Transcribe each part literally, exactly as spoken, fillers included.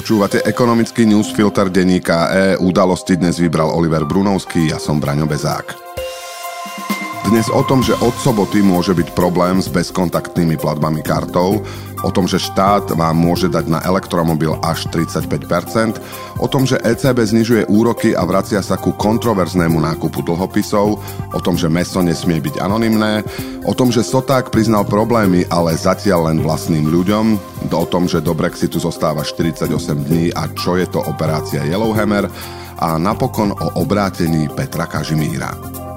Počúvate ekonomický newsfilter denníka E, udalosti dnes vybral Oliver Brunovský, ja som Braňo Bezák. Dnes o tom, že od soboty môže byť problém s bezkontaktnými platbami kartou, o tom, že štát vám môže dať na elektromobil až tridsaťpäť percent, o tom, že é cé bé znižuje úroky a vracia sa ku kontroverznému nákupu dlhopisov, o tom, že mäso nesmie byť anonymné, o tom, že Soták priznal problémy, ale zatiaľ len vlastným ľuďom, o tom, že do Brexitu zostáva štyridsaťosem dní a čo je to operácia Yellowhammer a napokon o obrátení Petra Kažimíra.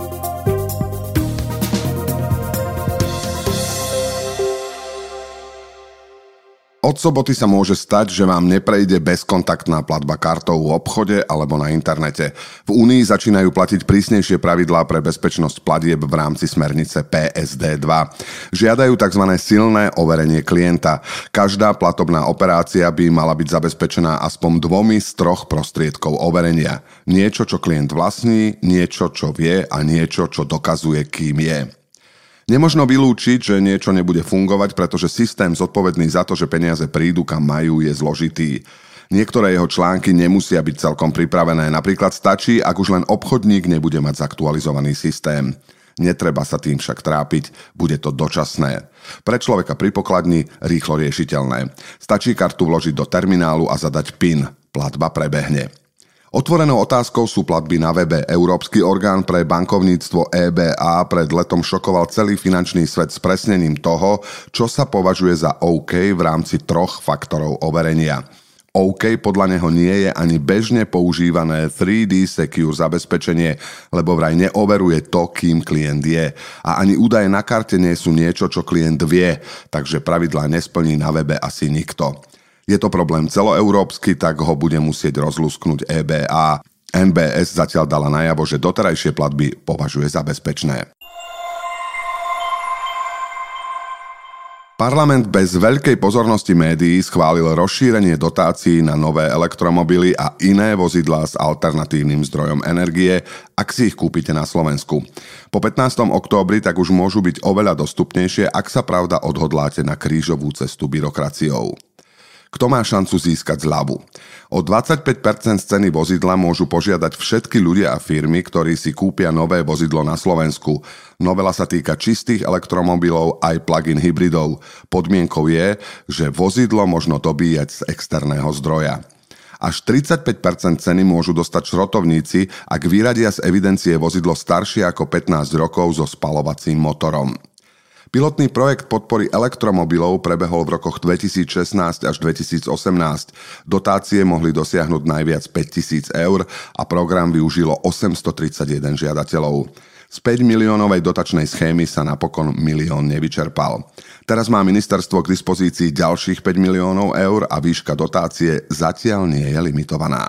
Od soboty sa môže stať, že vám neprejde bezkontaktná platba kartou v obchode alebo na internete. V Únii začínajú platiť prísnejšie pravidlá pre bezpečnosť platieb v rámci smernice P S D dva. Žiadajú tzv. Silné overenie klienta. Každá platobná operácia by mala byť zabezpečená aspoň dvomi z troch prostriedkov overenia. Niečo, čo klient vlastní, niečo, čo vie a niečo, čo dokazuje, kým je. Nemožno vylúčiť, že niečo nebude fungovať, pretože systém zodpovedný za to, že peniaze prídu kam majú, je zložitý. Niektoré jeho články nemusia byť celkom pripravené, napríklad stačí, ak už len obchodník nebude mať zaktualizovaný systém. Netreba sa tým však trápiť, bude to dočasné. Pre človeka pri pokladni rýchlo riešiteľné. Stačí kartu vložiť do terminálu a zadať PIN. Platba prebehne. Otvorenou otázkou sú platby na webe. Európsky orgán pre bankovníctvo E B A pred letom šokoval celý finančný svet s presnením toho, čo sa považuje za OK v rámci troch faktorov overenia. OK podľa neho nie je ani bežne používané tri dé Secure zabezpečenie, lebo vraj neoveruje to, kým klient je. A ani údaje na karte nie sú niečo, čo klient vie, takže pravidlá nesplní na webe asi nikto. Je to problém celoeurópsky, tak ho bude musieť rozlusknúť E B A. N B S zatiaľ dala najavo, že doterajšie platby považuje za bezpečné. Parlament bez veľkej pozornosti médií schválil rozšírenie dotácií na nové elektromobily a iné vozidlá s alternatívnym zdrojom energie, ak si ich kúpite na Slovensku. Po pätnásteho októbri tak už môžu byť oveľa dostupnejšie, ak sa pravda odhodláte na krížovú cestu byrokraciou. Kto má šancu získať zľavu? O dvadsaťpäť percent z ceny vozidla môžu požiadať všetky ľudia a firmy, ktorí si kúpia nové vozidlo na Slovensku. Novela sa týka čistých elektromobilov aj plug-in hybridov. Podmienkou je, že vozidlo možno dobíjať z externého zdroja. Až tridsaťpäť percent ceny môžu dostať šrotovníci, ak vyradia z evidencie vozidlo staršie ako pätnásť rokov so spaľovacím motorom. Pilotný projekt podpory elektromobilov prebehol v rokoch dvetisícšestnásť až dvetisícosemnásť. Dotácie mohli dosiahnuť najviac päťtisíc eur a program využilo osemstotridsaťjeden žiadateľov. Z päť miliónovej dotačnej schémy sa napokon milión nevyčerpal. Teraz má ministerstvo k dispozícii ďalších päť miliónov eur a výška dotácie zatiaľ nie je limitovaná.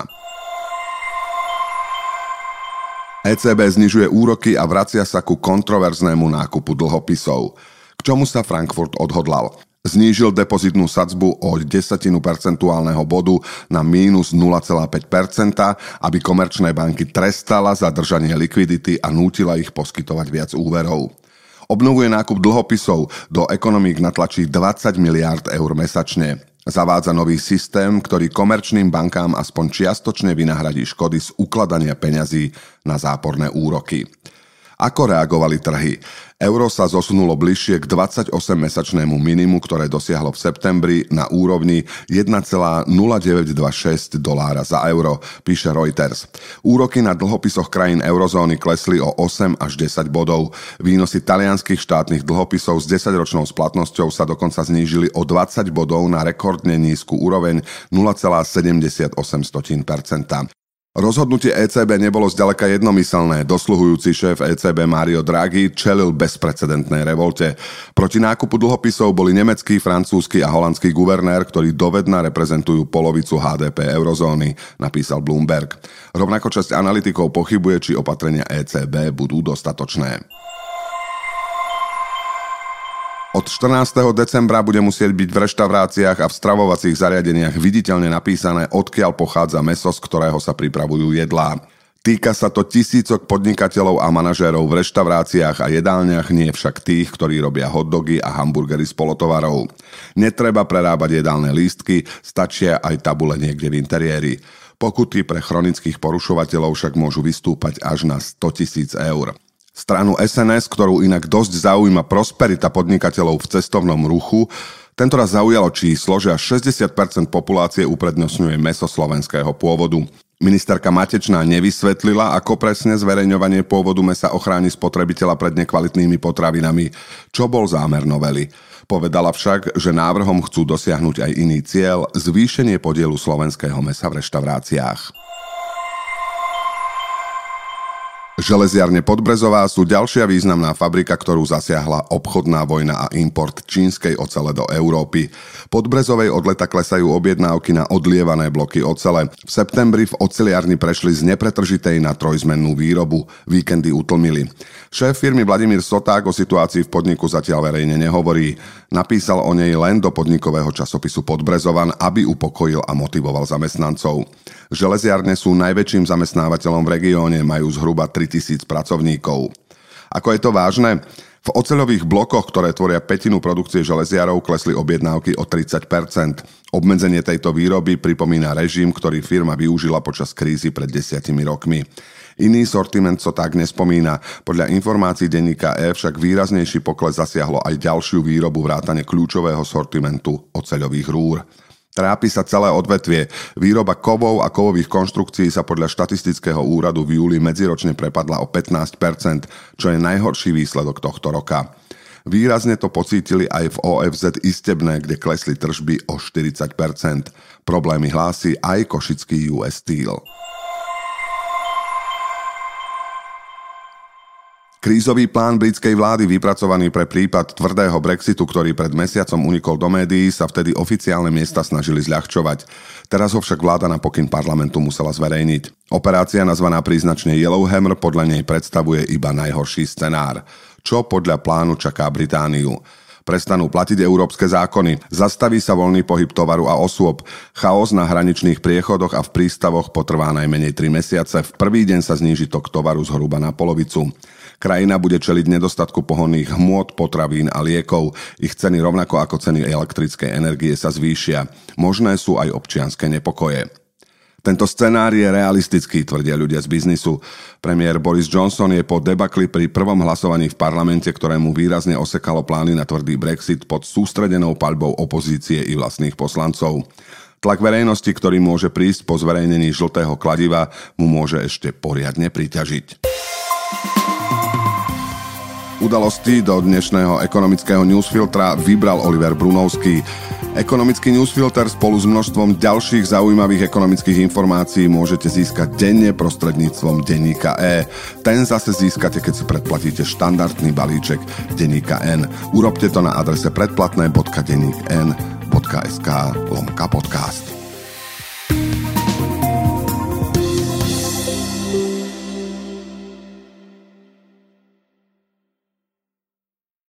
é cé bé znižuje úroky a vracia sa ku kontroverznému nákupu dlhopisov. K čomu sa Frankfurt odhodlal? Znížil depozitnú sadzbu o desatinu percentuálneho bodu na mínus nula celá päť percenta, aby komerčné banky trestala za držanie likvidity a nútila ich poskytovať viac úverov. Obnovuje nákup dlhopisov, do ekonomík natlačí dvadsať miliárd eur mesačne. Zavádza nový systém, ktorý komerčným bankám aspoň čiastočne vynahradí škody z ukladania peňazí na záporné úroky. Ako reagovali trhy? Euro sa zosunulo bližšie k dvadsaťosemmesačnému minimu, ktoré dosiahlo v septembri na úrovni jeden celá nula deväť dva šesť dolára za euro, píše Reuters. Úroky na dlhopisoch krajín eurozóny klesli o osem až desať bodov. Výnosy talianskych štátnych dlhopisov s desaťročnou splatnosťou sa dokonca znížili o dvadsať bodov na rekordne nízku úroveň nula celá sedemdesiatosem percenta. Rozhodnutie é cé bé nebolo zďaleka jednomyselné. Dosluhujúci šéf é cé bé Mario Draghi čelil bezprecedentnej revolte. Proti nákupu dlhopisov boli nemecký, francúzsky a holandský guvernér, ktorí dovedna reprezentujú polovicu há dé pé eurozóny, napísal Bloomberg. Rovnako časť analytikov pochybuje, či opatrenia é cé bé budú dostatočné. Od štrnásteho decembra bude musieť byť v reštauráciách a v stravovacích zariadeniach viditeľne napísané, odkiaľ pochádza mäso, z ktorého sa pripravujú jedlá. Týka sa to tisícok podnikateľov a manažérov v reštauráciách a jedálniach, nie však tých, ktorí robia hotdogy a hamburgery z polotovarov. Netreba prerábať jedálne lístky, stačia aj tabule niekde v interiéri. Pokuty pre chronických porušovateľov však môžu vystúpať až na stotisíc eur. Stranu es en es, ktorú inak dosť zaujíma prosperita podnikateľov v cestovnom ruchu, tentoraz zaujalo číslo, že až šesťdesiat percent populácie uprednostňuje mäso slovenského pôvodu. Ministerka Matečná nevysvetlila, ako presne zverejňovanie pôvodu mäsa ochráni spotrebiteľa pred nekvalitnými potravinami, čo bol zámer novely. Povedala však, že návrhom chcú dosiahnuť aj iný cieľ – zvýšenie podielu slovenského mäsa v reštauráciách. Železiarne Podbrezová sú ďalšia významná fabrika, ktorú zasiahla obchodná vojna a import čínskej ocele do Európy. Podbrezovej od leta klesajú objednávky na odlievané bloky ocele. V septembri v oceliarni prešli z nepretržitej na trojzmennú výrobu. Víkendy utlmili. Šéf firmy Vladimír Soták o situácii v podniku zatiaľ verejne nehovorí. Napísal o nej len do podnikového časopisu Podbrezovan, aby upokojil a motivoval zamestnancov. Železiarne sú najväčším zamestnávateľom v regióne, majú zhruba tritisíc pracovníkov. Ako je to vážne? V oceľových blokoch, ktoré tvoria pätinu produkcie železiarov, klesli objednávky o tridsať percent. Obmedzenie tejto výroby pripomína režim, ktorý firma využila počas krízy pred desiatimi rokmi. Iný sortiment sa tak nespomína. Podľa informácií denníka E však výraznejší pokles zasiahlo aj ďalšiu výrobu vrátane kľúčového sortimentu oceľových rúr. Trápi sa celé odvetvie. Výroba kovov a kovových konštrukcií sa podľa štatistického úradu v júli medziročne prepadla o pätnásť percent, čo je najhorší výsledok tohto roka. Výrazne to pocítili aj v ó ef zet Istebné, kde klesli tržby o štyridsať percent. Problémy hlási aj košický ú es Steel. Krízový plán britskej vlády vypracovaný pre prípad tvrdého Brexitu, ktorý pred mesiacom unikol do médií, sa vtedy oficiálne miesta snažili zľahčovať. Teraz ho však vláda na pokyn parlamentu musela zverejniť. Operácia nazvaná príznačne Yellowhammer podľa nej predstavuje iba najhorší scenár. Čo podľa plánu čaká Britániu? Prestanú platiť európske zákony, zastaví sa voľný pohyb tovaru a osôb, chaos na hraničných priechodoch a v prístavoch potrvá najmenej tri mesiace, v prvý deň sa zníži tok tovaru zhruba na polovicu. Krajina bude čeliť nedostatku pohonných hmôt, potravín a liekov. Ich ceny rovnako ako ceny elektrickej energie sa zvýšia. Možné sú aj občianske nepokoje. Tento scenár je realistický, tvrdia ľudia z biznisu. Premiér Boris Johnson je po debakli pri prvom hlasovaní v parlamente, ktorému výrazne osekalo plány na tvrdý Brexit, pod sústredenou paľbou opozície i vlastných poslancov. Tlak verejnosti, ktorý môže prísť po zverejnení žltého kladiva, mu môže ešte poriadne priťažiť. Udalosti do dnešného ekonomického newsfiltra vybral Oliver Brunovský. Ekonomický newsfilter spolu s množstvom ďalších zaujímavých ekonomických informácií môžete získať denne prostredníctvom denníka E. Ten zase získate, keď si predplatíte štandardný balíček denníka N. Urobte to na adrese predplatné bodka denník n bodka es ká lomka podcast.